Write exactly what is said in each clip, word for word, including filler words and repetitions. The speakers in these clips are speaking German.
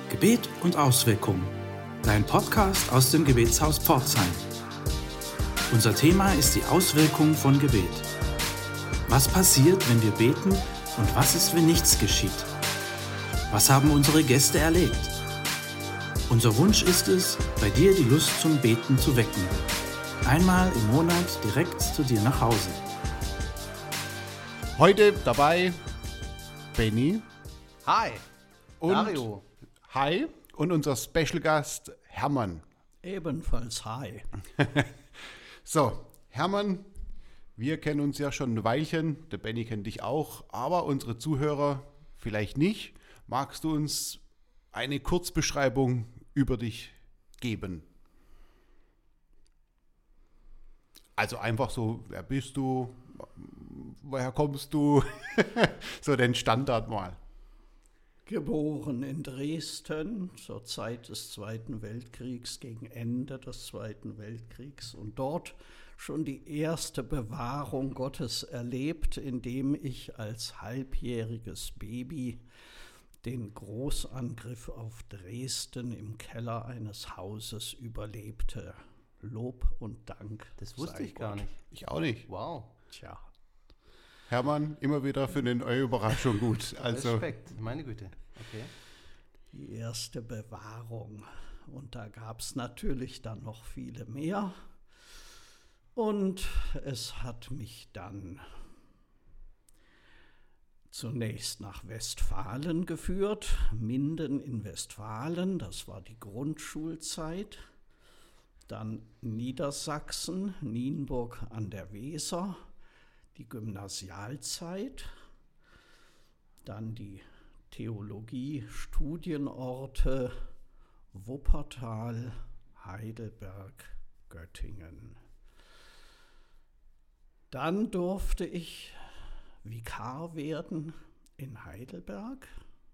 Gebet und Auswirkung. Dein Podcast aus dem Gebetshaus Pforzheim. Unser Thema ist die Auswirkung von Gebet. Was passiert, wenn wir beten und was ist, wenn nichts geschieht? Was haben unsere Gäste erlebt? Unser Wunsch ist es, bei dir die Lust zum Beten zu wecken. Einmal im Monat direkt zu dir nach Hause. Heute dabei Benny. Hi, Und Dario. Hi und unser Special Gast Hermann. Ebenfalls hi. So, Hermann, wir kennen uns ja schon ein Weilchen, der Benny kennt dich auch, aber unsere Zuhörer vielleicht nicht. Magst du uns eine Kurzbeschreibung über dich geben? Also einfach so, wer bist du, woher kommst du, so den Standard mal. Geboren in Dresden zur Zeit des Zweiten Weltkriegs, gegen Ende des Zweiten Weltkriegs und dort schon die erste Bewahrung Gottes erlebt, indem ich als halbjähriges Baby den Großangriff auf Dresden im Keller eines Hauses überlebte. Lob und Dank. Das wusste sei ich gar Gott. nicht. Ich auch nicht. Wow. Tja, Hermann, immer wieder für eine neue Überraschung gut. Also, Respekt, meine Güte. Okay. die erste Bewahrung. Und da gab es natürlich dann noch viele mehr. Und es hat mich dann zunächst nach Westfalen geführt, Minden in Westfalen, das war die Grundschulzeit. Dann Niedersachsen, Nienburg an der Weser, die Gymnasialzeit. Dann die Theologie-Studienorte Wuppertal, Heidelberg, Göttingen. Dann durfte ich Vikar werden in Heidelberg.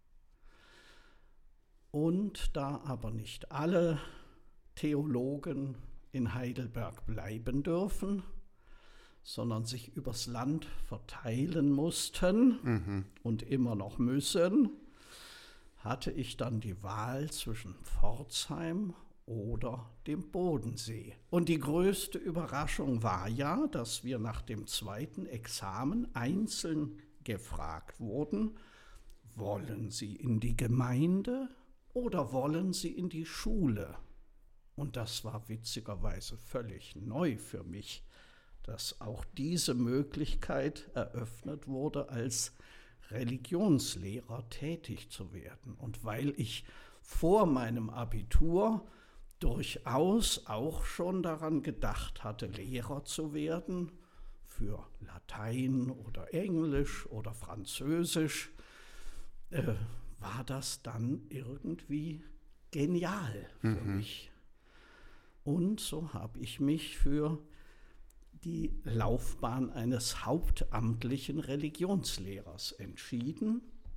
Und da aber nicht alle Theologen in Heidelberg bleiben dürfen, sondern sich übers Land verteilen mussten mhm. und immer noch müssen, hatte ich dann die Wahl zwischen Pforzheim oder dem Bodensee. Und die größte Überraschung war ja, dass wir nach dem zweiten Examen einzeln gefragt wurden, wollen Sie in die Gemeinde oder wollen Sie in die Schule? Und das war witzigerweise völlig neu für mich, dass auch diese Möglichkeit eröffnet wurde, als Religionslehrer tätig zu werden. Und weil ich vor meinem Abitur durchaus auch schon daran gedacht hatte, Lehrer zu werden, für Latein oder Englisch oder Französisch, äh, war das dann irgendwie genial für Mhm. mich. Und so habe ich mich für die Laufbahn eines hauptamtlichen Religionslehrers entschieden.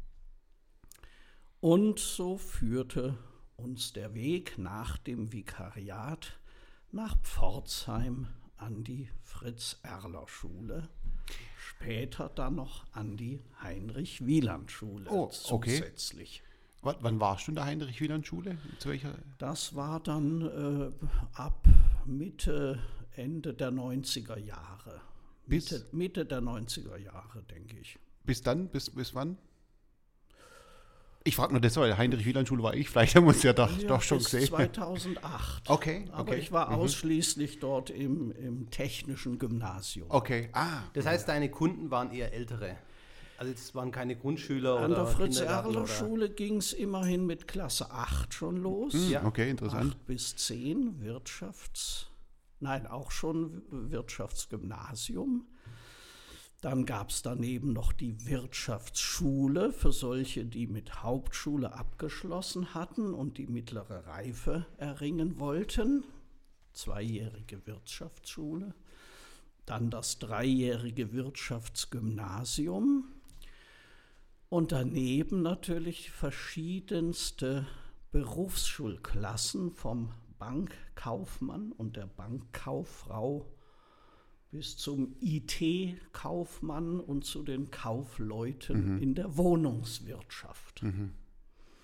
Und so führte uns der Weg nach dem Vikariat nach Pforzheim an die Fritz-Erler-Schule, später dann noch an die Heinrich-Wieland-Schule Oh, okay. zusätzlich. W- wann warst du in der Heinrich-Wieland-Schule? Zu welcher? Das war dann äh, ab Mitte, Ende der neunziger Jahre. Bis- Mitte, Mitte der neunziger Jahre, denke ich. Bis dann? Bis, bis wann? Ich frage nur das, weil Heinrich-Wieland-Schule war ich. Vielleicht haben wir uns ja doch, Ja, doch schon bis gesehen. zweitausendacht. Okay, Aber okay. ich war Mhm. ausschließlich dort im, im technischen Gymnasium. Okay, ah. Das heißt, deine Kunden waren eher ältere. Also es waren keine Grundschüler An oder der Kindergarten oder- Fritz-Erler-Schule ging es immerhin mit Klasse acht schon los. Hm, Ja. Okay, interessant. acht bis zehn Wirtschafts... Nein, auch schon Wirtschaftsgymnasium. Dann gab es daneben noch die Wirtschaftsschule für solche, die mit Hauptschule abgeschlossen hatten und die mittlere Reife erringen wollten. Zweijährige Wirtschaftsschule. Dann das dreijährige Wirtschaftsgymnasium. Und daneben natürlich verschiedenste Berufsschulklassen vom Bankkaufmann und der Bankkauffrau bis zum I T-Kaufmann und zu den Kaufleuten Mhm. in der Wohnungswirtschaft. Mhm.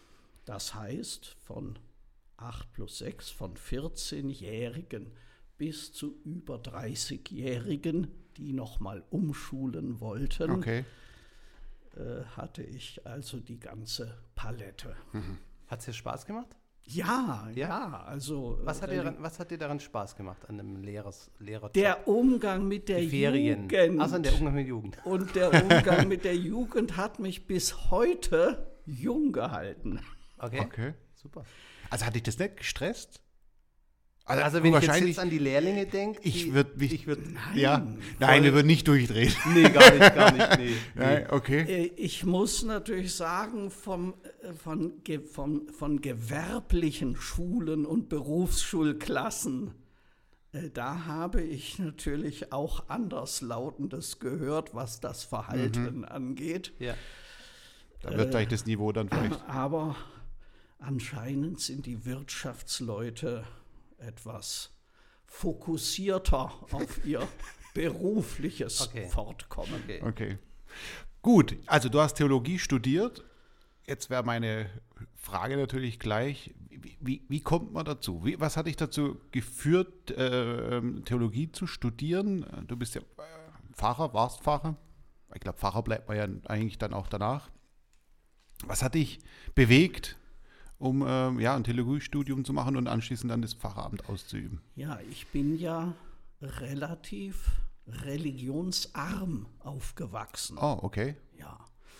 Das heißt, von acht plus sechs, von vierzehnjährigen bis zu über dreißigjährigen, die nochmal umschulen wollten, Okay. äh, hatte ich also die ganze Palette. Hat es dir Spaß gemacht? Ja, Ja? ja, also Was hat, äh, dir, daran- was hat dir daran Spaß gemacht an dem Lehrers, Lehrerjob? der Umgang mit der Die Ferien. Jugend Achso, der Umgang mit Jugend. und der Umgang mit der Jugend hat mich bis heute jung gehalten. Okay, Okay. super. Also hat dich das nicht gestresst? Also wenn ich jetzt, wahrscheinlich, jetzt an die Lehrlinge denke, ich würde mich, ich würde, ja, nein, wir würden nicht durchdrehen. nee, gar nicht, gar nicht, nee. Nein, okay. Äh, Ich muss natürlich sagen, vom, äh, von, ge, vom, von gewerblichen Schulen und Berufsschulklassen, äh, da habe ich natürlich auch Anderslautendes gehört, was das Verhalten angeht. Ja. Da wird gleich das Niveau dann vielleicht. Aber anscheinend sind die Wirtschaftsleute etwas fokussierter auf ihr berufliches Okay. Fortkommen. Okay. Okay. Gut, also du hast Theologie studiert. Jetzt wäre meine Frage natürlich gleich, wie, wie, wie kommt man dazu? Wie, was hat dich dazu geführt, äh, Theologie zu studieren? Du bist ja äh, Pfarrer, warst Pfarrer. Ich glaube, Pfarrer bleibt man ja eigentlich dann auch danach. Was hat dich bewegt, um ähm, ja, ein Theologiestudium zu machen und anschließend dann das Pfarramt auszuüben? Ja, ich bin ja relativ religionsarm aufgewachsen. Oh, okay. Ja.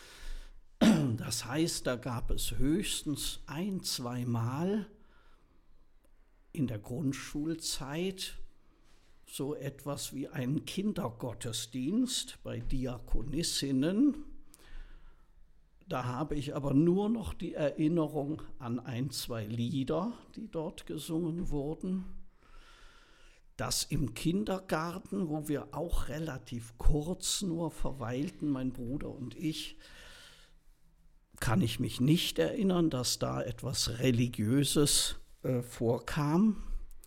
Das heißt, da gab es höchstens ein, zwei Mal in der Grundschulzeit so etwas wie einen Kindergottesdienst bei Diakonissinnen. Da habe ich aber nur noch die Erinnerung an ein, zwei Lieder, die dort gesungen wurden. Das im Kindergarten, wo wir auch relativ kurz nur verweilten, mein Bruder und ich, kann ich mich nicht erinnern, dass da etwas Religiöses äh, vorkam.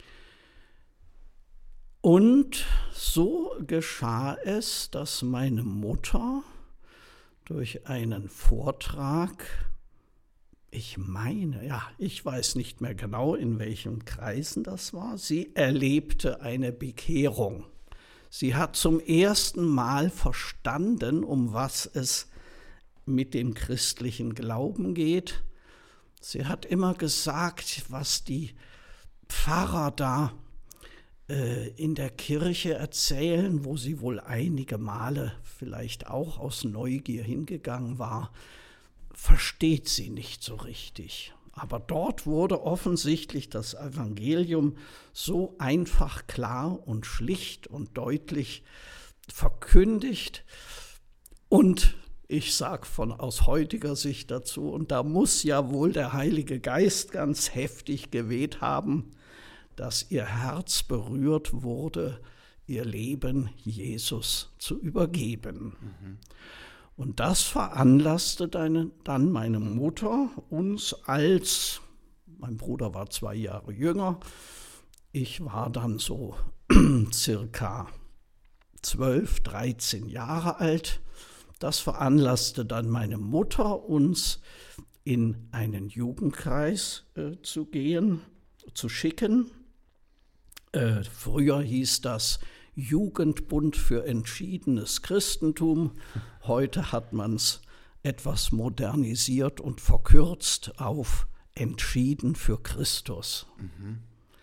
Und so geschah es, dass meine Mutter durch einen Vortrag, ich meine, ja, ich weiß nicht mehr genau, in welchen Kreisen das war, sie erlebte eine Bekehrung. Sie hat zum ersten Mal verstanden, um was es mit dem christlichen Glauben geht. Sie hat immer gesagt, was die Pfarrer da äh, in der Kirche erzählen, wo sie wohl einige Male vielleicht auch aus Neugier hingegangen war, versteht sie nicht so richtig. Aber dort wurde offensichtlich das Evangelium so einfach, klar und schlicht und deutlich verkündigt. Und ich sage von aus heutiger Sicht dazu, und da muss ja wohl der Heilige Geist ganz heftig geweht haben, dass ihr Herz berührt wurde, ihr Leben Jesus zu übergeben. Mhm. Und das veranlasste dann meine Mutter, uns als, mein Bruder war zwei Jahre jünger, ich war dann so circa zwölf, dreizehn Jahre alt. Das veranlasste dann meine Mutter, uns in einen Jugendkreis äh, zu gehen, zu schicken. Äh, früher hieß das Jugendbund für entschiedenes Christentum. Heute hat man es etwas modernisiert und verkürzt auf entschieden für Christus. Mhm.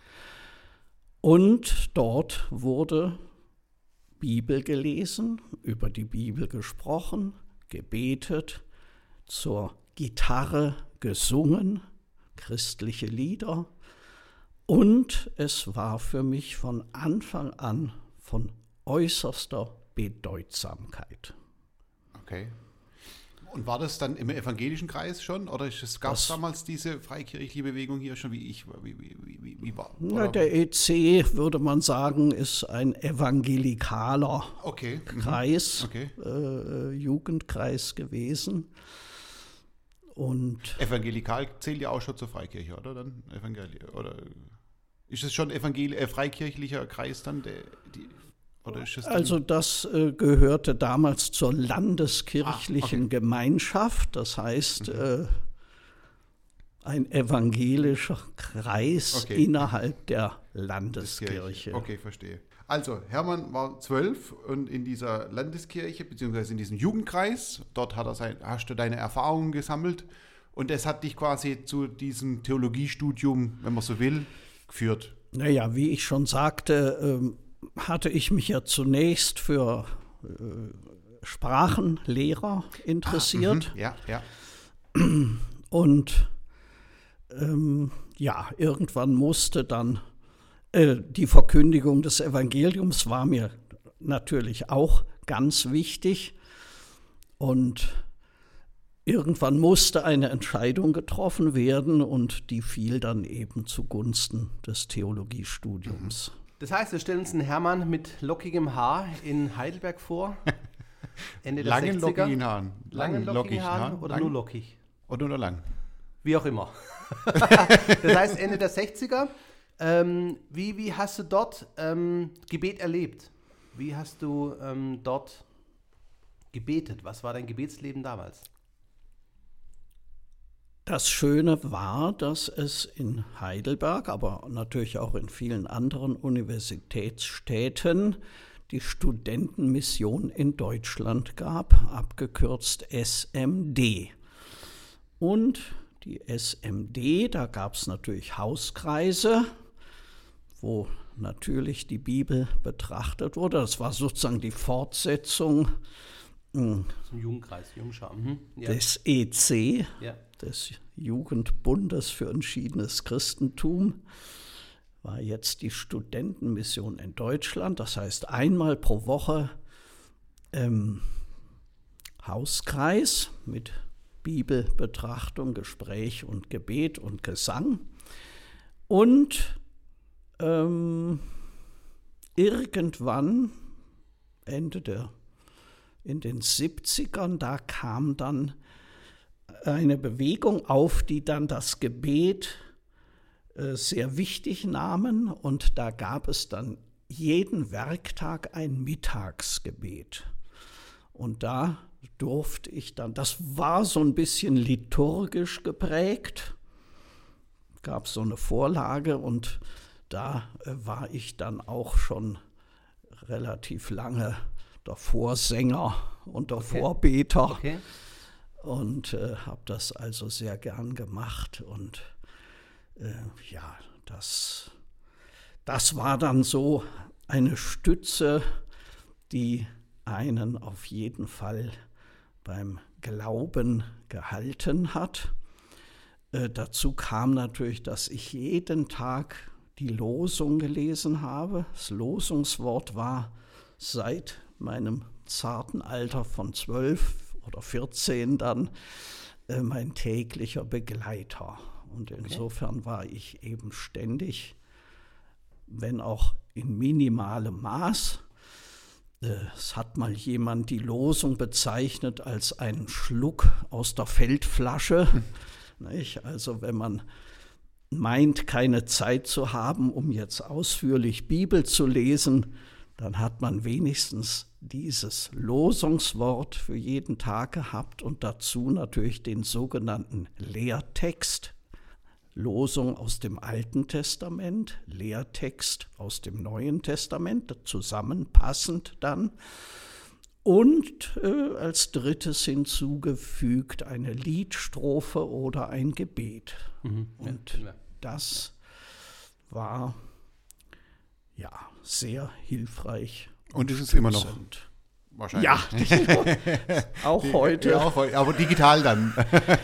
Und dort wurde Bibel gelesen, über die Bibel gesprochen, gebetet, zur Gitarre gesungen, christliche Lieder. Und es war für mich von Anfang an von äußerster Bedeutsamkeit. Okay. Und war das dann im evangelischen Kreis schon? Oder gab es damals diese freikirchliche Bewegung hier schon, wie ich? Wie, wie, wie, wie war? Na, der E C, würde man sagen, ist ein evangelikaler okay. Kreis, okay. Äh, Jugendkreis gewesen. Und evangelikal zählt ja auch schon zur Freikirche, oder? Dann Evangeli oder ist es schon evangel äh, freikirchlicher Kreis dann? Der, die, oder ist es dann also das äh, gehörte damals zur landeskirchlichen ah, okay. Gemeinschaft. Das heißt, mhm. äh, ein evangelischer Kreis Okay. innerhalb der Landeskirche. Okay, verstehe. Also, Hermann war zwölf und in dieser Landeskirche, beziehungsweise in diesem Jugendkreis, dort hat er sein, hast du deine Erfahrungen gesammelt und es hat dich quasi zu diesem Theologiestudium, wenn man so will, geführt. Naja, wie ich schon sagte, ähm, hatte ich mich ja zunächst für äh, Sprachenlehrer interessiert. Mhm. Ja, ja. Und ähm, ja, irgendwann musste dann äh, die Verkündigung des Evangeliums war mir natürlich auch ganz wichtig. Und irgendwann musste eine Entscheidung getroffen werden und die fiel dann eben zugunsten des Theologiestudiums. Das heißt, wir stellen uns einen Hermann mit lockigem Haar in Heidelberg vor. Ende der Langen, sechziger. lockigen Haaren. Langen, lockigen Haaren Haaren oder lang, nur lockig? Oder nur lang. Wie auch immer. Das heißt, Ende der sechziger. Ähm, wie, wie hast du dort ähm, Gebet erlebt? Wie hast du ähm, dort gebetet? Was war dein Gebetsleben damals? Das Schöne war, dass es in Heidelberg, aber natürlich auch in vielen anderen Universitätsstädten die Studentenmission in Deutschland gab, abgekürzt S M D. Und die S M D, da gab es natürlich Hauskreise, wo natürlich die Bibel betrachtet wurde. Das war sozusagen die Fortsetzung Zum Jugendkreis, Jungschar. Mhm. Ja. des E C, Ja. des Jugendbundes für entschiedenes Christentum, war jetzt die Studentenmission in Deutschland. Das heißt, einmal pro Woche ähm, Hauskreis mit Bibelbetrachtung, Gespräch und Gebet und Gesang. Und ähm, irgendwann, Ende der, in den siebzigern, da kam dann eine Bewegung auf, die dann das Gebet äh, sehr wichtig nahmen. Und da gab es dann jeden Werktag ein Mittagsgebet. Und da durfte ich dann, das war so ein bisschen liturgisch geprägt, gab so eine Vorlage und da äh, war ich dann auch schon relativ lange der Vorsänger und der Okay. Vorbeter. Okay. Und äh, habe das also sehr gern gemacht. Und äh, ja, das, das war dann so eine Stütze, die einen auf jeden Fall beim Glauben gehalten hat. Äh, dazu kam natürlich, dass ich jeden Tag die Losung gelesen habe. Das Losungswort war seit meinem zarten Alter von zwölf oder vierzehn dann äh, mein täglicher Begleiter. Und insofern war ich eben ständig, wenn auch in minimalem Maß, äh, es hat mal jemand die Losung bezeichnet als einen Schluck aus der Feldflasche. Nicht? Also wenn man meint, keine Zeit zu haben, um jetzt ausführlich Bibel zu lesen, dann hat man wenigstens dieses Losungswort für jeden Tag gehabt und dazu natürlich den sogenannten Lehrtext. Losung aus dem Alten Testament, Lehrtext aus dem Neuen Testament, zusammenpassend dann. Und äh, als drittes hinzugefügt eine Liedstrophe oder ein Gebet. Mhm. Und Ja. das war ja sehr hilfreich. Und ist es immer noch stützend. wahrscheinlich. Ja, auch heute. Ja, auch heute, aber digital dann.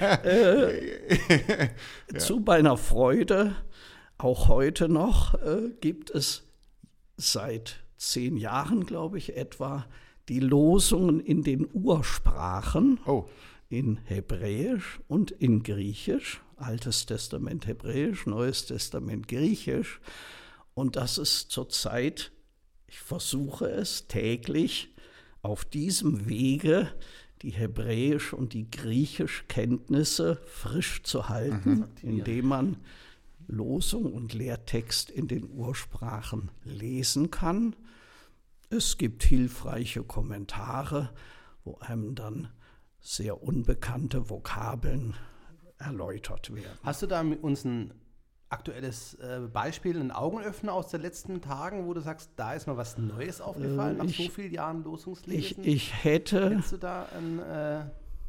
Zu meiner Freude, auch heute noch, äh, gibt es seit zehn Jahren, glaube ich, etwa die Losungen in den Ursprachen, Oh, in Hebräisch und in Griechisch. Altes Testament Hebräisch, Neues Testament Griechisch. Und das ist zurzeit, ich versuche es täglich, auf diesem Wege die Hebräisch- und die Griechisch-Kenntnisse frisch zu halten, indem man Losung und Lehrtext in den Ursprachen lesen kann. Es gibt hilfreiche Kommentare, wo einem dann sehr unbekannte Vokabeln erläutert werden. Hast du da mit uns ein aktuelles äh, Beispiel, einen Augenöffner aus den letzten Tagen, wo du sagst, da ist mal was Neues aufgefallen, Äh, nach ich- so vielen Jahren Losungslesen? Ich, ich hätte, Hättest du da ein... Äh,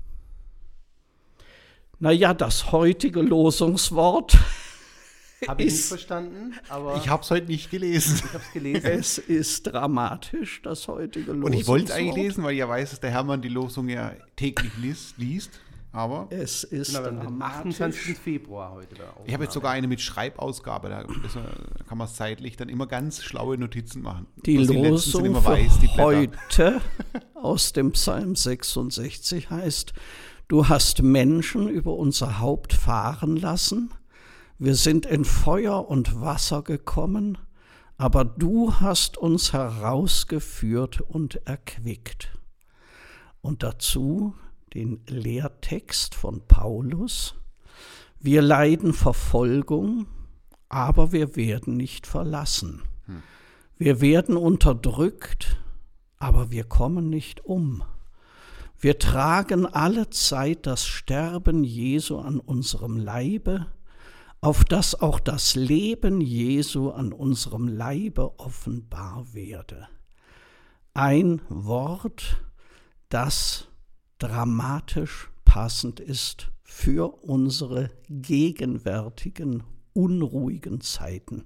naja, das heutige Losungswort, habe ich nicht Ist- verstanden, aber Ich habe es heute nicht gelesen. ich habe es gelesen. es ist dramatisch, das heutige Losungswort. Und ich wollte es eigentlich lesen, weil ich ja weiß, dass der Hermann die Losung ja täglich liest. liest aber Es ist Genau, wir haben den dramatisch. achtundzwanzigsten Februar heute da. ich habe jetzt sogar eine mit Schreibausgabe. Da ist, äh, kann man zeitlich dann immer ganz schlaue Notizen machen. Die Bloß letzten sind Losung immer für weiß, die Blätter. heute aus dem Psalm sechsundsechzig heißt, du hast Menschen über unser Haupt fahren lassen, wir sind in Feuer und Wasser gekommen, aber du hast uns herausgeführt und erquickt. Und dazu den Lehrtext von Paulus, wir leiden Verfolgung, aber wir werden nicht verlassen. Wir werden unterdrückt, aber wir kommen nicht um. Wir tragen alle Zeit das Sterben Jesu an unserem Leibe, auf dass auch das Leben Jesu an unserem Leibe offenbar werde. Ein Wort, das dramatisch passend ist für unsere gegenwärtigen unruhigen Zeiten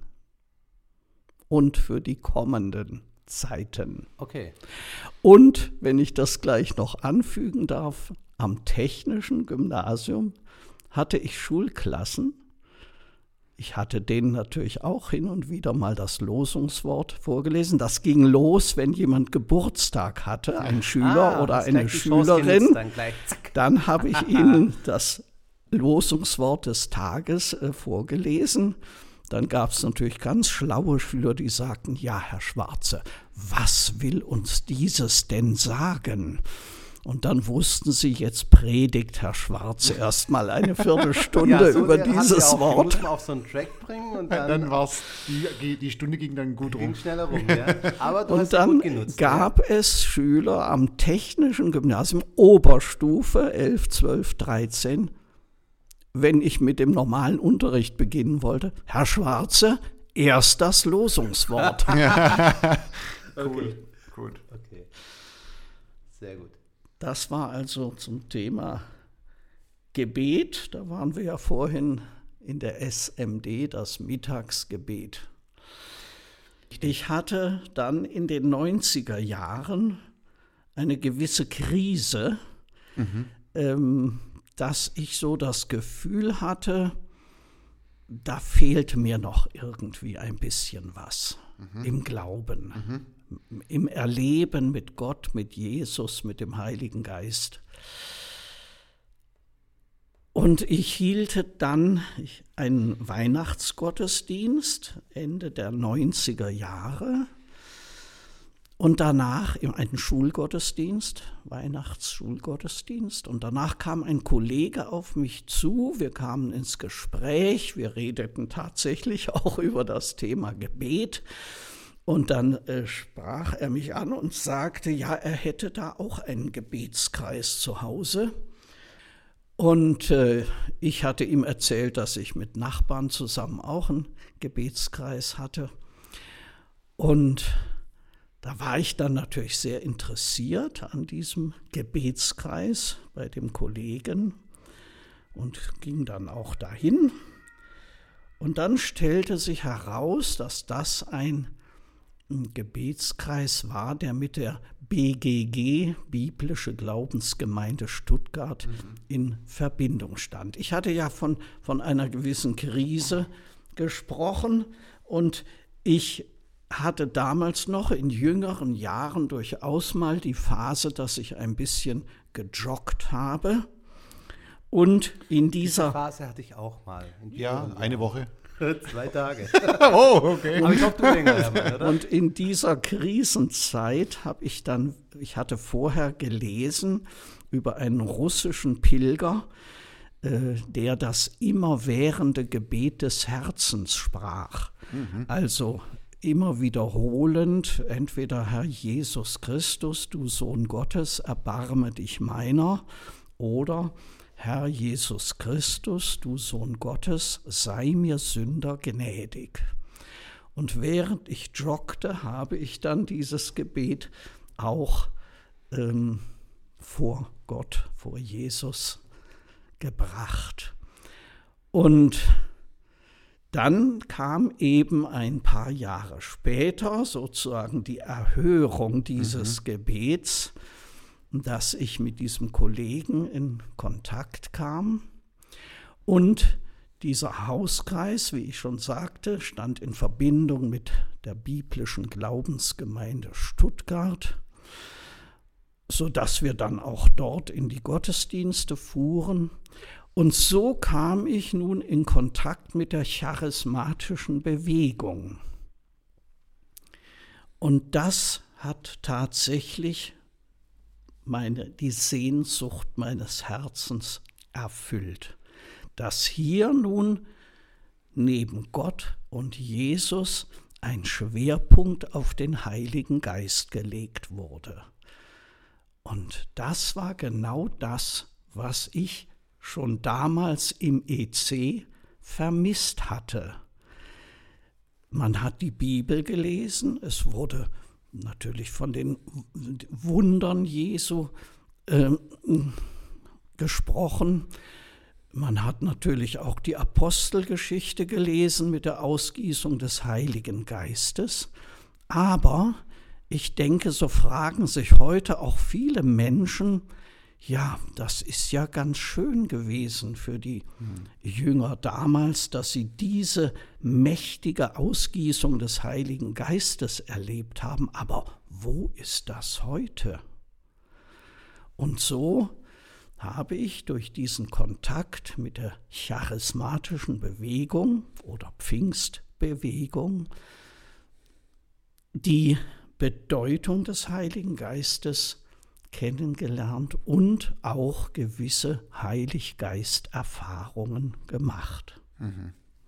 und für die kommenden Zeiten. Okay. Und, wenn ich das gleich noch anfügen darf, am Technischen Gymnasium hatte ich Schulklassen. Ich hatte denen natürlich auch hin und wieder mal das Losungswort vorgelesen. Das ging los, wenn jemand Geburtstag hatte, ein Schüler Ah, oder hast eine gleich die Chance Schülerin. genutzt, Dann gleich, zack. Dann habe ich Ihnen das Losungswort des Tages äh, vorgelesen. Dann gab es natürlich ganz schlaue Schüler, die sagten, ja, Herr Schwarze, was will uns dieses denn sagen? Und dann wussten sie, jetzt predigt Herr Schwarze erst mal eine Viertelstunde Ja, so über haben wir dieses auch, Wort. Muss man auf so einen Track bringen und dann, Dann war's, die, die Stunde ging dann gut ging rum. schneller rum. Ja. Aber du hast Und sie dann gut genutzt. gab es Schüler am Technischen Gymnasium Oberstufe elf, zwölf, dreizehn, wenn ich mit dem normalen Unterricht beginnen wollte, Herr Schwarze, erst das Losungswort. Cool, gut. Ja. Okay. Sehr gut. Das war also zum Thema Gebet. Da waren wir ja vorhin in der S M D, das Mittagsgebet. Ich hatte dann in den neunziger Jahren eine gewisse Krise, Mhm. ähm, dass ich so das Gefühl hatte, da fehlt mir noch irgendwie ein bisschen was im Glauben, im Erleben mit Gott, mit Jesus, mit dem Heiligen Geist. Und ich hielt dann einen Weihnachtsgottesdienst Ende der neunziger Jahre und danach einen Schulgottesdienst, Weihnachtsschulgottesdienst. Und danach kam ein Kollege auf mich zu, wir kamen ins Gespräch, wir redeten tatsächlich auch über das Thema Gebet. Und dann äh, sprach er mich an und sagte, ja, er hätte da auch einen Gebetskreis zu Hause. Und äh, ich hatte ihm erzählt, dass ich mit Nachbarn zusammen auch einen Gebetskreis hatte. Und da war ich dann natürlich sehr interessiert an diesem Gebetskreis bei dem Kollegen und ging dann auch dahin. Und dann stellte sich heraus, dass das ein Gebetskreis war, der mit der B G G, Biblische Glaubensgemeinde Stuttgart, mhm. in Verbindung stand. Ich hatte ja von, von einer gewissen Krise gesprochen und ich hatte damals noch in jüngeren Jahren durchaus mal die Phase, dass ich ein bisschen gejoggt habe. Und in dieser Diese Phase hatte ich auch mal. Ja, eine Woche. Zwei Tage. Oh, okay. Aber ich hoffe, du länger, Hermann, oder? Und in dieser Krisenzeit habe ich dann, ich hatte vorher gelesen über einen russischen Pilger, äh, der das immerwährende Gebet des Herzens sprach. Mhm. Also immer wiederholend, entweder Herr Jesus Christus, du Sohn Gottes, erbarme dich meiner, oder Herr Jesus Christus, du Sohn Gottes, sei mir Sünder gnädig. Und während ich joggte, habe ich dann dieses Gebet auch ähm, vor Gott, vor Jesus gebracht. Und dann kam eben ein paar Jahre später sozusagen die Erhörung dieses mhm. Gebets, dass ich mit diesem Kollegen in Kontakt kam. Und dieser Hauskreis, wie ich schon sagte, stand in Verbindung mit der biblischen Glaubensgemeinde Stuttgart, sodass wir dann auch dort in die Gottesdienste fuhren. Und so kam ich nun in Kontakt mit der charismatischen Bewegung. Und das hat tatsächlich meine, die Sehnsucht meines Herzens erfüllt, dass hier nun neben Gott und Jesus ein Schwerpunkt auf den Heiligen Geist gelegt wurde. Und das war genau das, was ich schon damals im E C vermisst hatte. Man hat die Bibel gelesen, es wurde natürlich von den Wundern Jesu äh, gesprochen. Man hat natürlich auch die Apostelgeschichte gelesen mit der Ausgießung des Heiligen Geistes. Aber ich denke, so fragen sich heute auch viele Menschen, ja, das ist ja ganz schön gewesen für die hm. Jünger damals, dass sie diese mächtige Ausgießung des Heiligen Geistes erlebt haben. Aber wo ist das heute? Und so habe ich durch diesen Kontakt mit der charismatischen Bewegung oder Pfingstbewegung die Bedeutung des Heiligen Geistes kennengelernt und auch gewisse Heiliggeist-Erfahrungen gemacht. Mhm.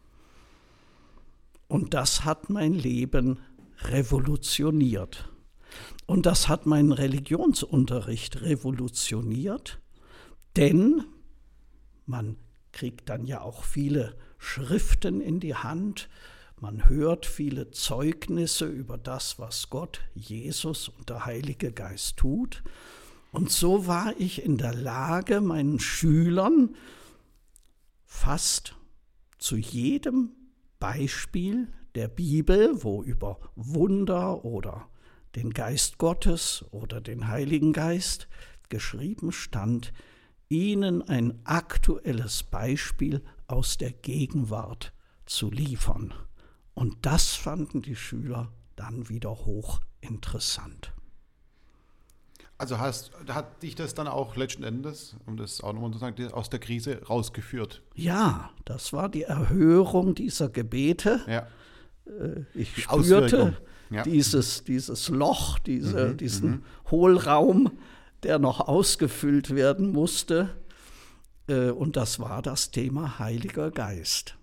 Und das hat mein Leben revolutioniert. Und das hat meinen Religionsunterricht revolutioniert, denn man kriegt dann ja auch viele Schriften in die Hand, man hört viele Zeugnisse über das, was Gott, Jesus und der Heilige Geist tut. Und so war ich in der Lage, meinen Schülern fast zu jedem Beispiel der Bibel, wo über Wunder oder den Geist Gottes oder den Heiligen Geist geschrieben stand, ihnen ein aktuelles Beispiel aus der Gegenwart zu liefern. Und das fanden die Schüler dann wieder hochinteressant. Also hast, hat dich das dann auch letzten Endes, um das auch nochmal zu sagen, aus der Krise rausgeführt? Ja, das war die Erhörung dieser Gebete. Ja. Ich die spürte ja. dieses, dieses Loch, diese, mhm, diesen mhm. Hohlraum, der noch ausgefüllt werden musste. Und das war das Thema Heiliger Geist.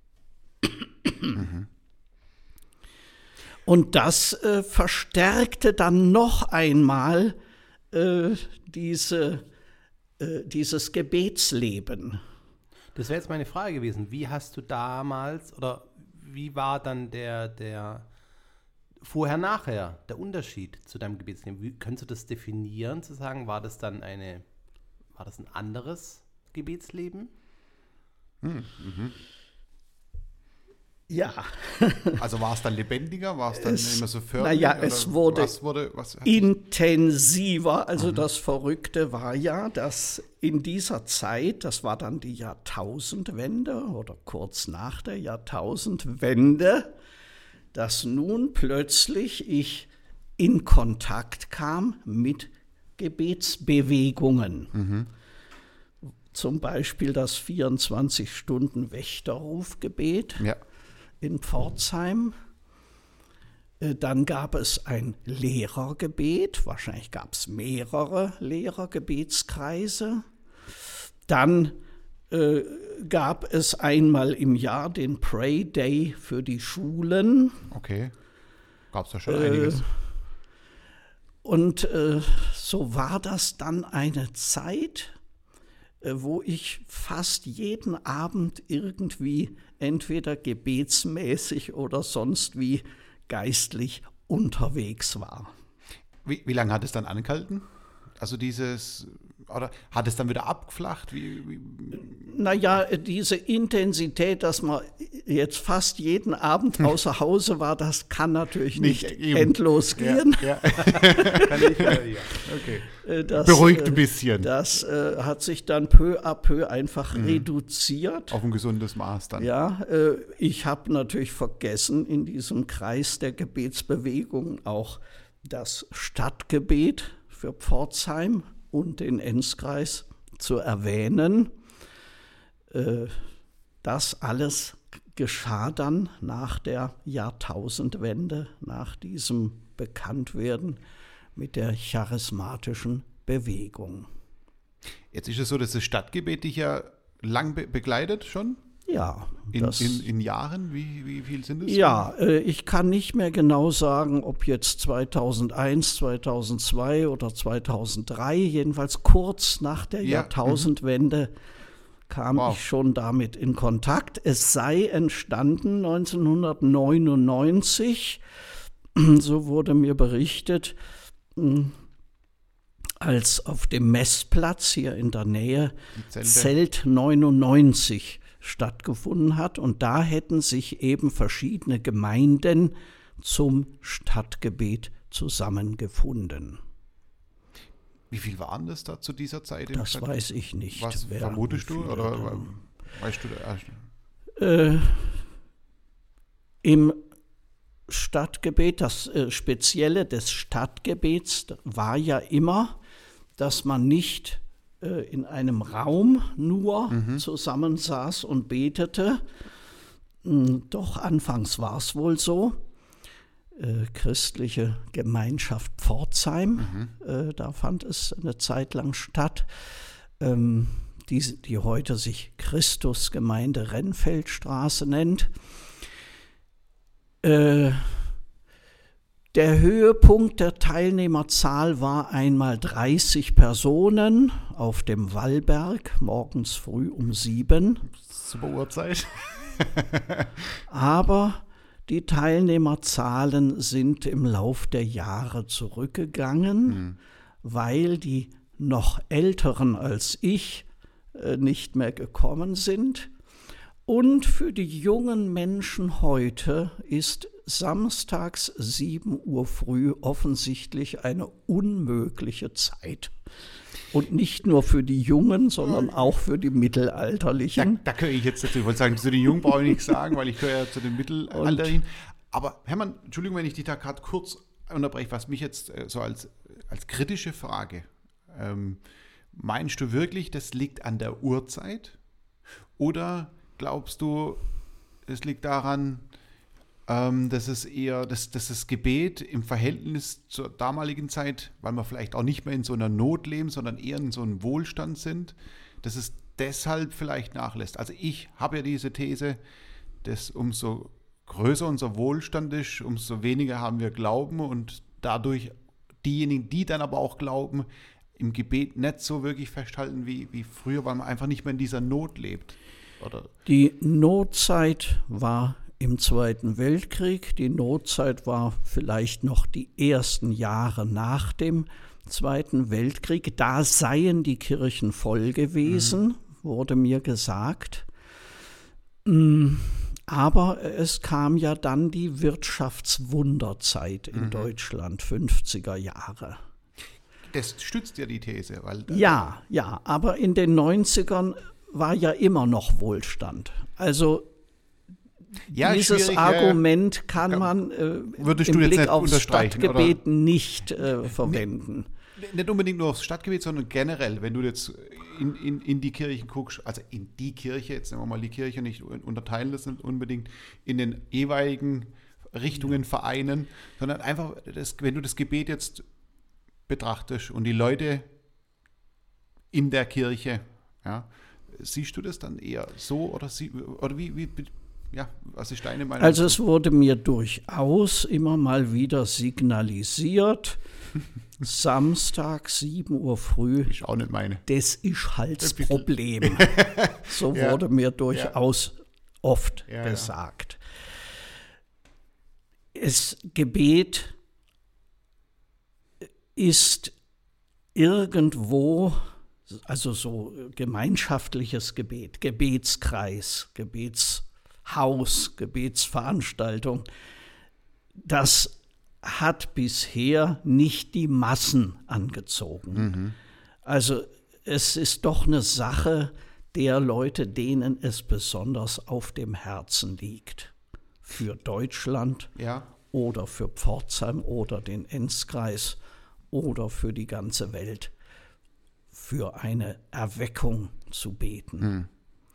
Mhm. Und das äh, verstärkte dann noch einmal äh, diese, äh, dieses Gebetsleben. Das wäre jetzt meine Frage gewesen. Wie hast du damals, oder wie war dann der, der vorher-nachher, der Unterschied zu deinem Gebetsleben? Wie könntest du das definieren, zu sagen, war das dann eine, war das ein anderes Gebetsleben? Hm, mhm. Ja. Also war es dann lebendiger? War es dann es, immer so förderlich? Naja, es wurde, was wurde was intensiver. Also mhm. das Verrückte war ja, dass in dieser Zeit, das war dann die Jahrtausendwende oder kurz nach der Jahrtausendwende, dass nun plötzlich ich in Kontakt kam mit Gebetsbewegungen. Mhm. Zum Beispiel das vierundzwanzig-Stunden-Wächterrufgebet. Ja. In Pforzheim. Dann gab es ein Lehrergebet, wahrscheinlich gab es mehrere Lehrergebetskreise. Dann äh, gab es einmal im Jahr den Pray Day für die Schulen. Okay, gab es da schon äh, einiges. Und äh, so war das dann eine Zeit, wo ich fast jeden Abend irgendwie entweder gebetsmäßig oder sonst wie geistlich unterwegs war. Wie, wie lange hat es dann angehalten? Also dieses, oder hat es dann wieder abgeflacht? Wie, wie? Naja, diese Intensität, dass man jetzt fast jeden Abend außer Hause war, das kann natürlich nicht, nicht endlos gehen. Ja, ja. Kann ich, äh, ja. Okay. Das, beruhigt ein bisschen. Das äh, hat sich dann peu à peu einfach mhm. reduziert. Auf ein gesundes Maß dann. Ja, äh, ich habe natürlich vergessen, in diesem Kreis der Gebetsbewegung auch das Stadtgebet für Pforzheim und den Enzkreis zu erwähnen. Äh, das alles geschah dann nach der Jahrtausendwende, nach diesem Bekanntwerden mit der charismatischen Bewegung. Jetzt ist es so, dass das Stadtgebet dich ja lang be- begleitet schon? Ja. In, in, in Jahren? Wie, wie viel sind es? Ja, äh, ich kann nicht mehr genau sagen, ob jetzt zweitausendeins, zweitausendzwei oder zweitausenddrei, jedenfalls kurz nach der ja. Jahrtausendwende kam wow. ich schon damit in Kontakt. Es sei entstanden neunzehnhundertneunundneunzig, so wurde mir berichtet, als auf dem Messplatz hier in der Nähe Zelt neunundneunzig stattgefunden hat. Und da hätten sich eben verschiedene Gemeinden zum Stadtgebet zusammengefunden. Wie viel waren das da zu dieser Zeit? Das Stadt? weiß ich nicht. Was wer, vermutest du? Oder da, weißt du da? Äh, Im Stadtgebet, das äh, Spezielle des Stadtgebets war ja immer, dass man nicht äh, in einem Raum nur mhm. zusammensaß und betete. Hm, doch anfangs war es wohl so. Äh, christliche Gemeinschaft Pforzheim, mhm. äh, da fand es eine Zeit lang statt, ähm, die, die heute sich Christusgemeinde Rennfeldstraße nennt. Äh, der Höhepunkt der Teilnehmerzahl war einmal dreißig Personen auf dem Wallberg, morgens früh um sieben. Super Uhrzeit. Aber die Teilnehmerzahlen sind im Lauf der Jahre zurückgegangen, mhm. weil die noch Älteren als ich äh, nicht mehr gekommen sind. Und für die jungen Menschen heute ist samstags sieben Uhr früh offensichtlich eine unmögliche Zeit. Und nicht nur für die Jungen, sondern auch für die Mittelalterlichen. Da, da könnte ich jetzt dazu, ich wollte sagen, zu den Jungen brauche ich nichts sagen, weil ich gehöre ja zu den Mittelalterlichen. Aber Hermann, Entschuldigung, wenn ich dich da gerade kurz unterbreche, was mich jetzt äh, so als, als kritische Frage, ähm, meinst du wirklich, das liegt an der Uhrzeit? Oder glaubst du, es liegt daran, ähm, dass es eher, dass, dass das Gebet im Verhältnis zur damaligen Zeit, weil wir vielleicht auch nicht mehr in so einer Not leben, sondern eher in so einem Wohlstand sind, dass es deshalb vielleicht nachlässt? Also ich habe ja diese These, dass umso größer unser Wohlstand ist, umso weniger haben wir Glauben und dadurch diejenigen, die dann aber auch glauben, im Gebet nicht so wirklich festhalten wie, wie früher, weil man einfach nicht mehr in dieser Not lebt. Oder? Die Notzeit war im Zweiten Weltkrieg. Die Notzeit war vielleicht noch die ersten Jahre nach dem Zweiten Weltkrieg. Da seien die Kirchen voll gewesen, mhm. wurde mir gesagt. Aber es kam ja dann die Wirtschaftswunderzeit in mhm. Deutschland, fünfziger Jahre. Das stützt ja die These. Weil ja, ja, aber in den neunzigern war ja immer noch Wohlstand. Also ja, dieses Argument ja, kann, kann man äh, im Blick aufs Stadtgebet oder? nicht äh, verwenden. Nicht, nicht unbedingt nur aufs Stadtgebet, sondern generell, wenn du jetzt in, in, in die Kirchen guckst, also in die Kirche, jetzt nehmen wir mal die Kirche, nicht unterteilen das nicht unbedingt in den jeweiligen Richtungen, Vereinen, sondern einfach, das, wenn du das Gebet jetzt betrachtest und die Leute in der Kirche, ja, siehst du das dann eher so oder, sie, oder wie, wie, ja, was ist deine Meinung? Also es wurde mir durchaus immer mal wieder signalisiert, Samstag, sieben Uhr früh, Ist auch nicht meine. das ist Halsproblem. So Ja. wurde mir durchaus oft Ja, ja. gesagt. Das Gebet ist irgendwo, also so gemeinschaftliches Gebet, Gebetskreis, Gebetshaus, Gebetsveranstaltung, das hat bisher nicht die Massen angezogen. Mhm. Also es ist doch eine Sache der Leute, denen es besonders auf dem Herzen liegt. Für Deutschland Ja. oder für Pforzheim oder den Enzkreis oder für die ganze Welt, für eine Erweckung zu beten.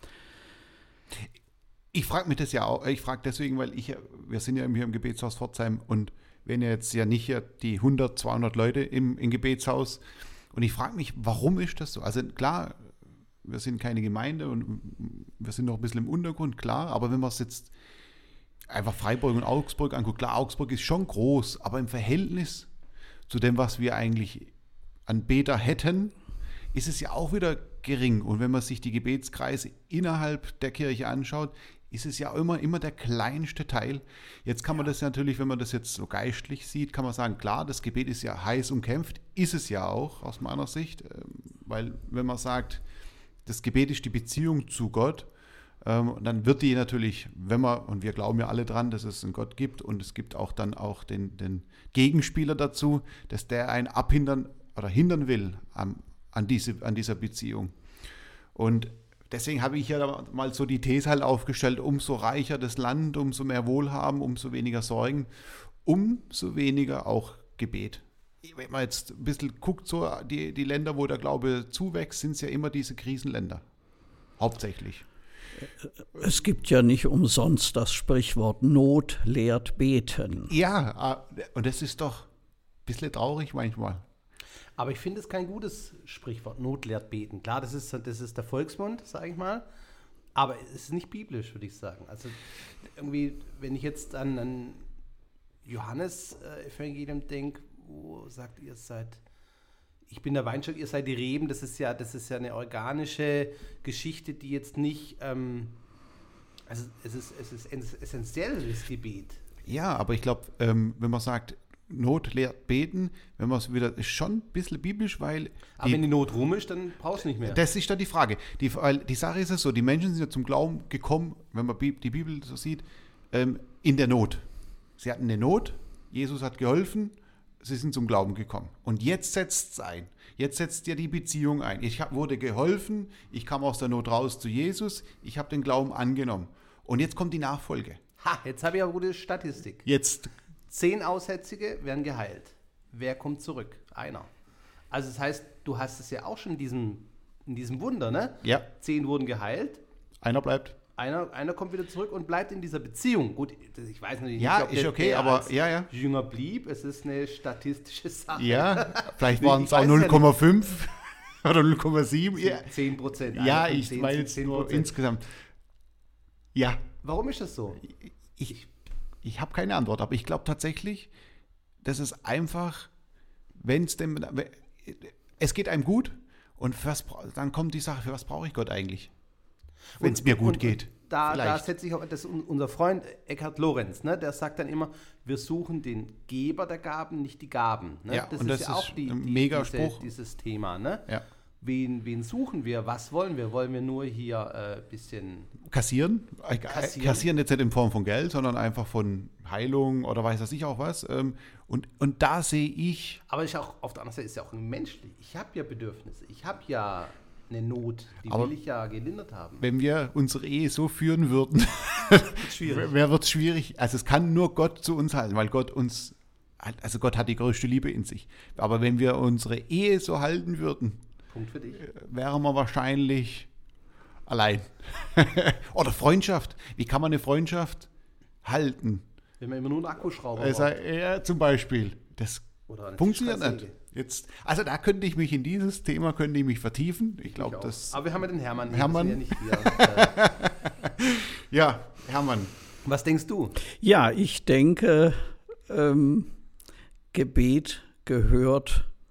Ich frage mich das ja auch, ich frage deswegen, weil ich, ja- wir sind ja hier im Gebetshaus Pforzheim und wenn ja jetzt ja nicht hier die hundert, zweihundert Leute im, im Gebetshaus und ich frage mich, warum ist das so? Also klar, wir sind keine Gemeinde und wir sind noch ein bisschen im Untergrund, klar, aber wenn man es jetzt einfach Freiburg und Augsburg anguckt, klar, Augsburg ist schon groß, aber im Verhältnis zu dem, was wir eigentlich an Beter hätten, ist es ja auch wieder gering. Und wenn man sich die Gebetskreise innerhalb der Kirche anschaut, ist es ja immer, immer der kleinste Teil. Jetzt kann man das natürlich, wenn man das jetzt so geistlich sieht, kann man sagen, klar, das Gebet ist ja heiß umkämpft, ist es ja auch aus meiner Sicht, ähm, weil wenn man sagt, das Gebet ist die Beziehung zu Gott, ähm, dann wird die natürlich, wenn man, und wir glauben ja alle dran, dass es einen Gott gibt und es gibt auch dann auch den, den Gegenspieler dazu, dass der einen abhindern oder hindern will am, an, diese, an dieser Beziehung. Und deswegen habe ich ja mal so die These halt aufgestellt, umso reicher das Land, umso mehr Wohlhaben, umso weniger Sorgen, umso weniger auch Gebet. Wenn man jetzt ein bisschen guckt, so die, die Länder, wo der Glaube zuwächst, sind es ja immer diese Krisenländer. Hauptsächlich. Es gibt ja nicht umsonst das Sprichwort Not lehrt beten. Ja, und das ist doch ein bisschen traurig manchmal. Aber ich finde es kein gutes Sprichwort, Not lehrt beten. Klar, das ist, das ist der Volksmund, sage ich mal. Aber es ist nicht biblisch, würde ich sagen. Also irgendwie, wenn ich jetzt an, an Johannes-Evangelium denke, wo sagt ihr seid, ich bin der Weinstock, ihr seid die Reben, das ist ja, das ist ja eine organische Geschichte, die jetzt nicht, ähm, also es ist, es ist essentiell, das Gebet. Ja, aber ich glaube, ähm, wenn man sagt, Not lehrt beten, wenn man es wieder, ist schon ein bisschen biblisch, weil Aber wenn die Not rum ist, dann brauchst du nicht mehr. das ist dann die Frage. Die, weil die Sache ist es so, die Menschen sind ja zum Glauben gekommen, wenn man Bi- die Bibel so sieht, ähm, in der Not. Sie hatten eine Not, Jesus hat geholfen, sie sind zum Glauben gekommen. Und jetzt setzt es ein. Jetzt setzt ja die Beziehung ein. Ich hab, wurde geholfen, ich kam aus der Not raus zu Jesus, ich habe den Glauben angenommen. Und jetzt kommt die Nachfolge. Ha, jetzt habe ich eine gute Statistik. Jetzt, Zehn Aussätzige werden geheilt. Wer kommt zurück? Einer. Also das heißt, du hast es ja auch schon in diesem, in diesem Wunder, ne? ja, Zehn wurden geheilt, einer bleibt. einer, einer kommt wieder zurück und bleibt in dieser Beziehung. Gut, ich weiß natürlich Ja, nicht, ob ist der, okay, der aber- als ja, ja. Jünger blieb. Es ist eine statistische Sache. Ja, vielleicht Nee, waren ich es auch weiß ja null Komma fünf oder null Komma sieben. Ja, Zehn Prozent. ja Einer von ich zehn meine sind jetzt zehn nur Prozent. insgesamt. Ja, Warum ist das so? ich, ich habe keine Antwort, aber ich glaube tatsächlich, dass es einfach, wenn es dem, es geht einem gut und für was, bra- dann kommt die Sache, für was brauche ich Gott eigentlich? Wenn es Und- mir gut und geht. Da, da Vielleicht. setzt sich auch das, unser Freund Eckhard Lorenz, ne, der sagt dann immer, wir suchen den Geber der Gaben, nicht die Gaben. Ne? Ja, das und ist das ja ist auch die, ein die, mega diese, Spruch. dieses Thema. Ne? Ja. Wen, wen suchen wir? Was wollen wir? Wollen wir nur hier ein äh, bisschen Kassieren? Äh, Kassieren. Kassieren jetzt nicht in Form von Geld, sondern einfach von Heilung oder weiß das ich auch was. Ähm, Und, und da sehe ich, Aber ich auch, auf der anderen Seite ist ja auch menschlich. Ich habe ja Bedürfnisse. Ich habe ja eine Not, die Aber will ich ja gelindert haben. wenn wir unsere Ehe so führen würden, Schwierig. wer wird es schwierig. Also es kann nur Gott zu uns halten, weil Gott uns, also Gott hat die größte Liebe in sich. Aber wenn wir unsere Ehe so halten würden, Punkt für dich. wären wir wahrscheinlich allein. Oder Freundschaft. Wie kann man eine Freundschaft halten? Wenn man immer nur einen Akkuschrauber Also, braucht. ja, zum Beispiel. Das Oder eine funktioniert nicht. Tischkreissäge. Jetzt, also da könnte ich mich in dieses Thema könnte ich mich vertiefen. Ich Ich glaube, auch. das. Aber wir haben ja den Hermann. hier, Hermann. wir sind ja nicht hier. äh, Ja, Hermann. was denkst du? Ja, ich denke, ähm, Gebet gehört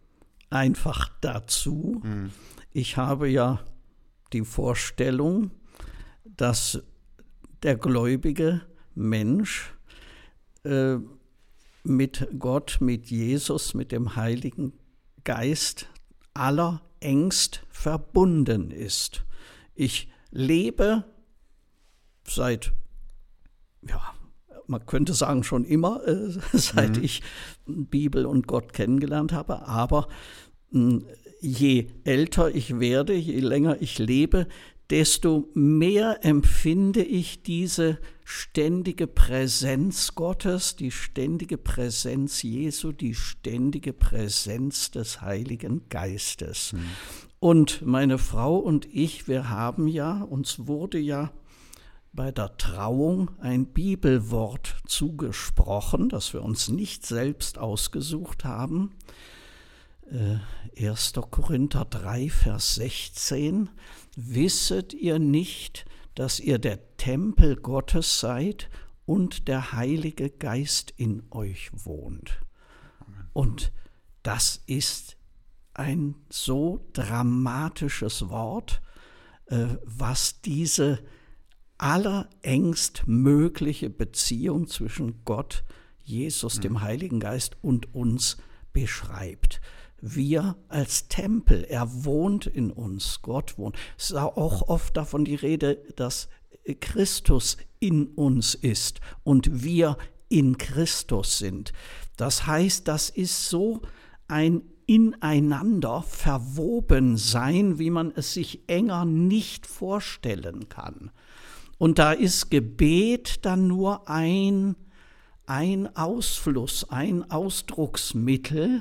einfach dazu. Mhm. Ich habe ja die Vorstellung, dass der gläubige Mensch äh, mit Gott, mit Jesus, mit dem Heiligen Geist allerengst verbunden ist. Ich lebe seit, ja, man könnte sagen schon immer, äh, seit mhm. ich Bibel und Gott kennengelernt habe, aber mh, je älter ich werde, je länger ich lebe, desto mehr empfinde ich diese ständige Präsenz Gottes, die ständige Präsenz Jesu, die ständige Präsenz des Heiligen Geistes. Mhm. Und meine Frau und ich, wir haben ja, uns wurde ja bei der Trauung ein Bibelwort zugesprochen, das wir uns nicht selbst ausgesucht haben. Äh, erster Korinther drei, Vers sechzehn. Wisset ihr nicht, dass ihr der Tempel Gottes seid und der Heilige Geist in euch wohnt? Und das ist ein so dramatisches Wort, äh, was diese allerengst mögliche Beziehung zwischen Gott, Jesus, dem Heiligen Geist und uns beschreibt. Wir als Tempel, er wohnt in uns, Gott wohnt. Es ist auch oft davon die Rede, dass Christus in uns ist und wir in Christus sind. Das heißt, das ist so ein ineinander verwoben sein, wie man es sich enger nicht vorstellen kann. Und da ist Gebet dann nur ein, ein Ausfluss, ein Ausdrucksmittel.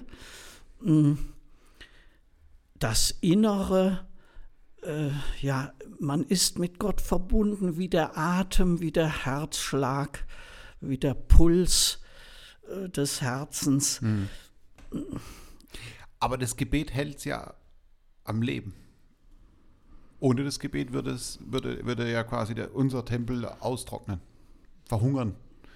Das Innere, äh, ja, man ist mit Gott verbunden wie der Atem, wie der Herzschlag, wie der Puls äh, des Herzens. Hm. Aber das Gebet hält es ja am Leben. Ohne das Gebet würde, es, würde, würde ja quasi der, unser Tempel austrocknen, verhungern.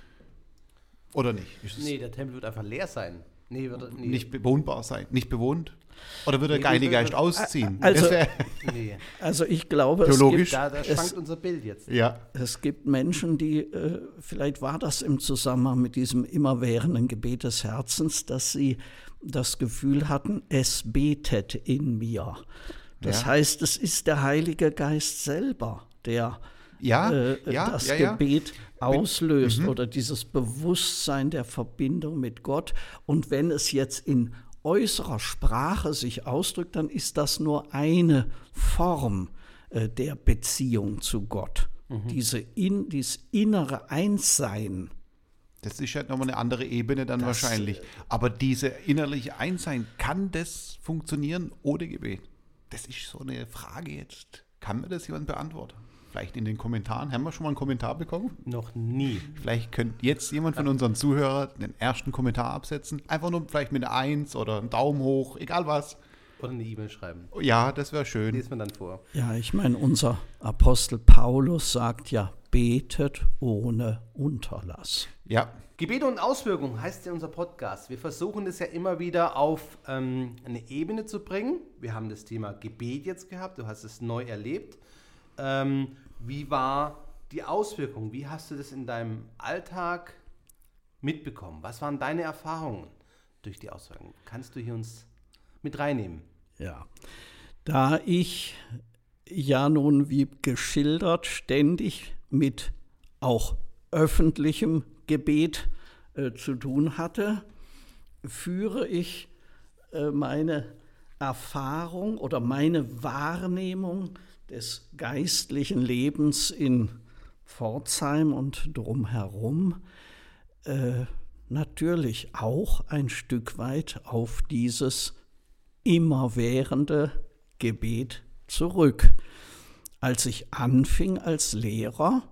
Oder nicht? Nee, der Tempel wird einfach leer sein. Nee, wird, nee. Nicht bewohnbar sein, nicht bewohnt. Oder würde der nee, Heilige Geist ausziehen? Also, nee. also ich glaube, es gibt, da, da schwankt es, unser Bild jetzt. Ja. Es gibt Menschen, die, äh, vielleicht war das im Zusammenhang mit diesem immerwährenden Gebet des Herzens, dass sie das Gefühl hatten, es betet in mir. Das ja. heißt, es ist der Heilige Geist selber, der ja, äh, ja, das ja, ja. Gebet auslöst mhm. oder dieses Bewusstsein der Verbindung mit Gott. Und wenn es jetzt in äußerer Sprache sich ausdrückt, dann ist das nur eine Form äh, der Beziehung zu Gott. Mhm. Diese in, dieses innere Einssein. Das ist ja nochmal eine andere Ebene dann das, wahrscheinlich. Aber diese innerliche Einssein, kann das funktionieren ohne Gebet? Das ist so eine Frage jetzt. Kann mir das jemand beantworten? Vielleicht in den Kommentaren. Haben wir schon mal einen Kommentar bekommen? Noch nie. Vielleicht könnte jetzt jemand von unseren Zuhörern den ersten Kommentar absetzen. Einfach nur vielleicht mit einer Eins oder einem Daumen hoch, egal was. Oder eine E-Mail schreiben. Ja, das wäre schön. Lesen wir dann vor. Ja, ich meine, unser Apostel Paulus sagt ja, betet ohne Unterlass. Ja. Gebet und Auswirkungen heißt ja unser Podcast. Wir versuchen das ja immer wieder auf ähm, eine Ebene zu bringen. Wir haben das Thema Gebet jetzt gehabt, du hast es neu erlebt. Ähm, wie war die Auswirkung? Wie hast du das in deinem Alltag mitbekommen? Was waren deine Erfahrungen durch die Auswirkungen? Kannst du hier uns mit reinnehmen? Ja, da ich ja nun wie geschildert ständig mit auch öffentlichem Gebet äh, zu tun hatte, führe ich äh, meine Erfahrung oder meine Wahrnehmung des geistlichen Lebens in Pforzheim und drumherum äh, natürlich auch ein Stück weit auf dieses immerwährende Gebet zurück. Als ich anfing als Lehrer,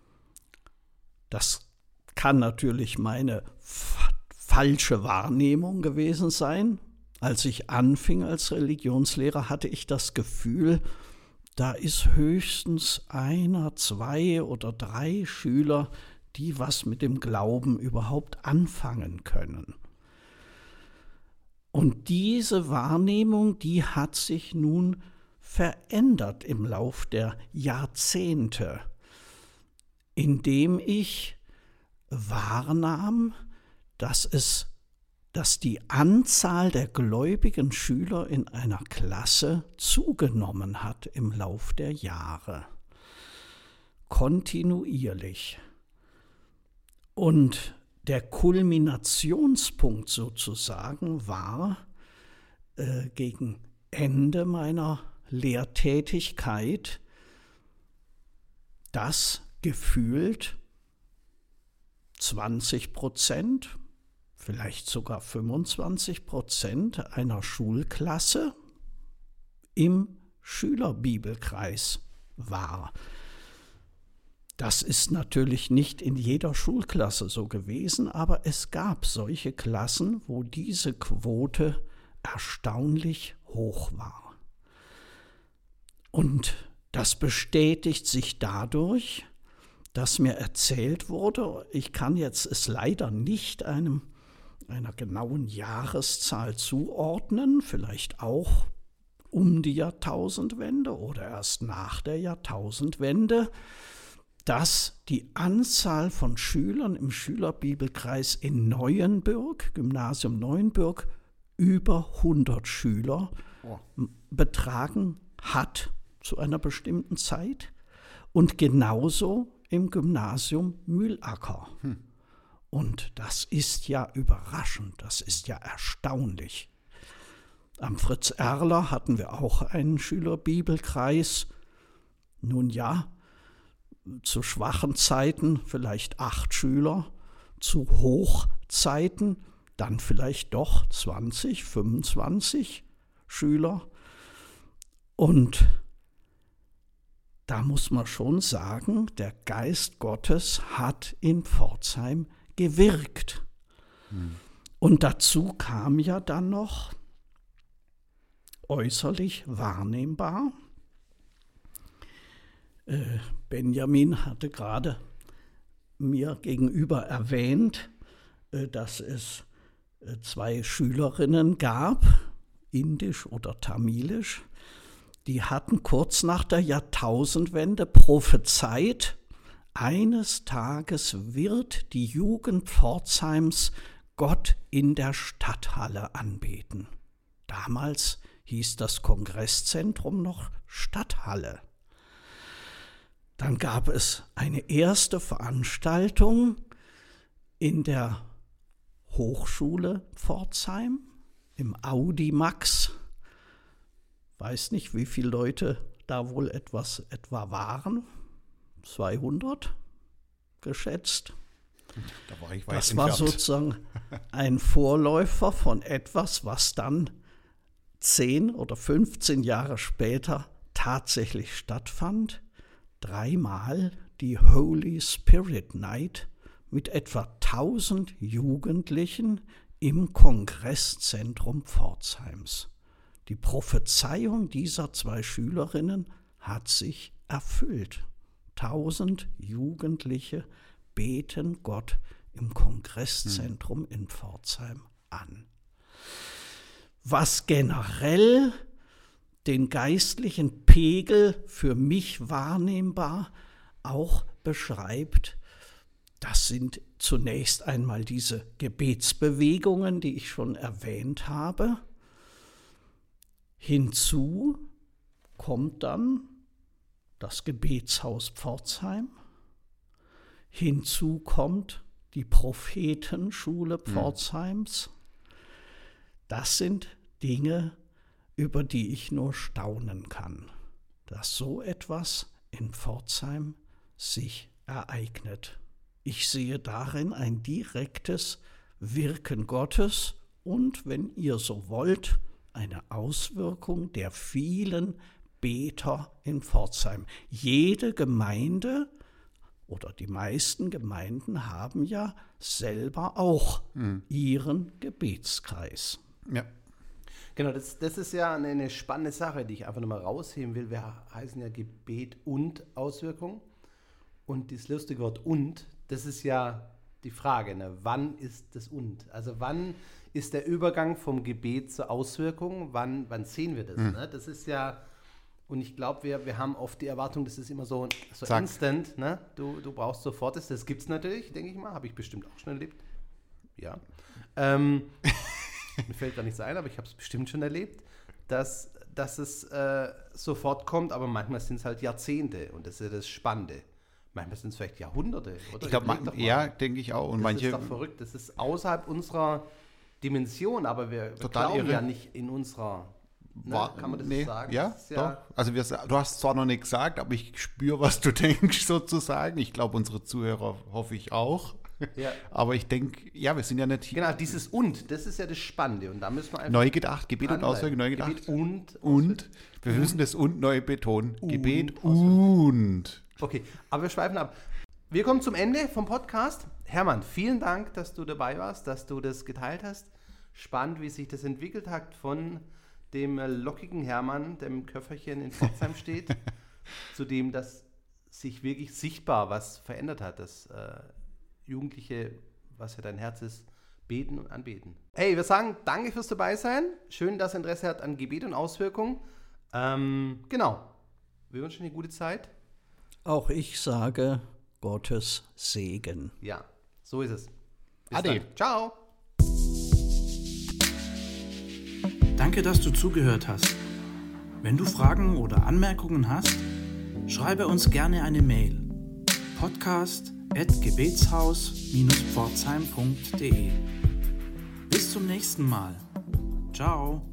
das kann natürlich meine f- falsche Wahrnehmung gewesen sein. Als ich anfing als Religionslehrer, hatte ich das Gefühl, da ist höchstens einer, zwei oder drei Schüler, die was mit dem Glauben überhaupt anfangen können. Und diese Wahrnehmung, die hat sich nun verändert im Lauf der Jahrzehnte, indem ich wahrnahm, dass es, dass die Anzahl der gläubigen Schüler in einer Klasse zugenommen hat im Lauf der Jahre. Kontinuierlich. Und der Kulminationspunkt sozusagen war äh, gegen Ende meiner Lehrtätigkeit, dass gefühlt zwanzig Prozent, vielleicht sogar fünfundzwanzig Prozent einer Schulklasse im Schülerbibelkreis war. Das ist natürlich nicht in jeder Schulklasse so gewesen, aber es gab solche Klassen, wo diese Quote erstaunlich hoch war. Und das bestätigt sich dadurch, dass mir erzählt wurde, ich kann jetzt es leider nicht einem, einer genauen Jahreszahl zuordnen, vielleicht auch um die Jahrtausendwende oder erst nach der Jahrtausendwende, dass die Anzahl von Schülern im Schülerbibelkreis in Neuenbürg, Gymnasium Neuenbürg, über hundert Schüler oh. betragen hat zu einer bestimmten Zeit und genauso im Gymnasium Mühlacker. Hm. Und das ist ja überraschend, das ist ja erstaunlich. Am Fritz Erler hatten wir auch einen Schülerbibelkreis. Nun ja, zu schwachen Zeiten vielleicht acht Schüler, zu Hochzeiten dann vielleicht doch zwanzig, fünfundzwanzig Schüler. Und da muss man schon sagen, der Geist Gottes hat in Pforzheim gewirkt. Hm. Und dazu kam ja dann noch äußerlich wahrnehmbar, äh, Benjamin hatte gerade mir gegenüber erwähnt, äh, dass es äh, zwei Schülerinnen gab, indisch oder tamilisch, die hatten kurz nach der Jahrtausendwende prophezeit, eines Tages wird die Jugend Pforzheims Gott in der Stadthalle anbeten. Damals hieß das Kongresszentrum noch Stadthalle. Dann gab es eine erste Veranstaltung in der Hochschule Pforzheim, im Audimax. Weiß nicht, wie viele Leute da wohl etwas etwa waren. zweihundert geschätzt. Da war ich weit das entfernt. war sozusagen ein Vorläufer von etwas, was dann zehn oder fünfzehn Jahre später tatsächlich stattfand. Dreimal die Holy Spirit Night mit etwa tausend Jugendlichen im Kongresszentrum Pforzheims. Die Prophezeiung dieser zwei Schülerinnen hat sich erfüllt. Tausend Jugendliche beten Gott im Kongresszentrum in Pforzheim an. Was generell den geistlichen Pegel für mich wahrnehmbar auch beschreibt, das sind zunächst einmal diese Gebetsbewegungen, die ich schon erwähnt habe. Hinzu kommt dann das Gebetshaus Pforzheim. Hinzu kommt die Prophetenschule Pforzheims. Das sind Dinge, über die ich nur staunen kann, dass so etwas in Pforzheim sich ereignet. Ich sehe darin ein direktes Wirken Gottes und, wenn ihr so wollt, eine Auswirkung der vielen Beter in Pforzheim. Jede Gemeinde oder die meisten Gemeinden haben ja selber auch mhm. ihren Gebetskreis. Ja. Genau, das, das ist ja eine, eine spannende Sache, die ich einfach nochmal rausheben will. Wir heißen ja Gebet und Auswirkung. Und das lustige Wort und, das ist ja die Frage, ne? Wann ist das und? Also wann ist der Übergang vom Gebet zur Auswirkung. Wann, wann sehen wir das? Mhm. Ne? Das ist ja, und ich glaube, wir, wir haben oft die Erwartung, das ist immer so, so instant. Ne? Du, du brauchst sofort das. Das gibt es natürlich, denke ich mal. Habe ich bestimmt auch schon erlebt. Ja. Ähm, mir fällt gar nichts ein, aber ich habe es bestimmt schon erlebt, dass, dass es äh, sofort kommt, aber manchmal sind es halt Jahrzehnte und das ist ja das Spannende. Manchmal sind es vielleicht Jahrhunderte, oder? Ich glaube, ja, denke ich auch. Und das manche, ist doch verrückt. Das ist außerhalb unserer Dimension, aber wir, wir glauben irre. ja nicht in unserer... Ne, war, kann man das nee, so sagen? Ja, das ja doch. Also wir, du hast es zwar noch nicht gesagt, aber ich spüre, was du denkst sozusagen. Ich glaube, unsere Zuhörer hoffe ich auch. Ja. Aber ich denke, ja, wir sind ja nicht... Genau, dieses Und, das ist ja das Spannende. Und da müssen wir einfach... Neu gedacht, Gebet und Auswirkung, neu gedacht. Gebet und... Und, wir müssen das Und neu betonen. Und Gebet und... Okay, aber wir schweifen ab. Wir kommen zum Ende vom Podcast. Hermann, vielen Dank, dass du dabei warst, dass du das geteilt hast. Spannend, wie sich das entwickelt hat von dem lockigen Hermann, der im Köfferchen in Pforzheim steht, zu dem, dass sich wirklich sichtbar was verändert hat, dass äh, Jugendliche, was ja dein Herz ist, beten und anbeten. Hey, wir sagen danke fürs Dabeisein. Schön, dass ihr Interesse habt an Gebet und Auswirkung. Ähm, genau. Wir wünschen eine gute Zeit. Auch ich sage Gottes Segen. Ja, so ist es. Bis Ade. dann. Ciao. Danke, dass du zugehört hast. Wenn du Fragen oder Anmerkungen hast, schreibe uns gerne eine Mail. podcast at gebetshaus Bindestrich pforzheim punkt de. Bis zum nächsten Mal. Ciao.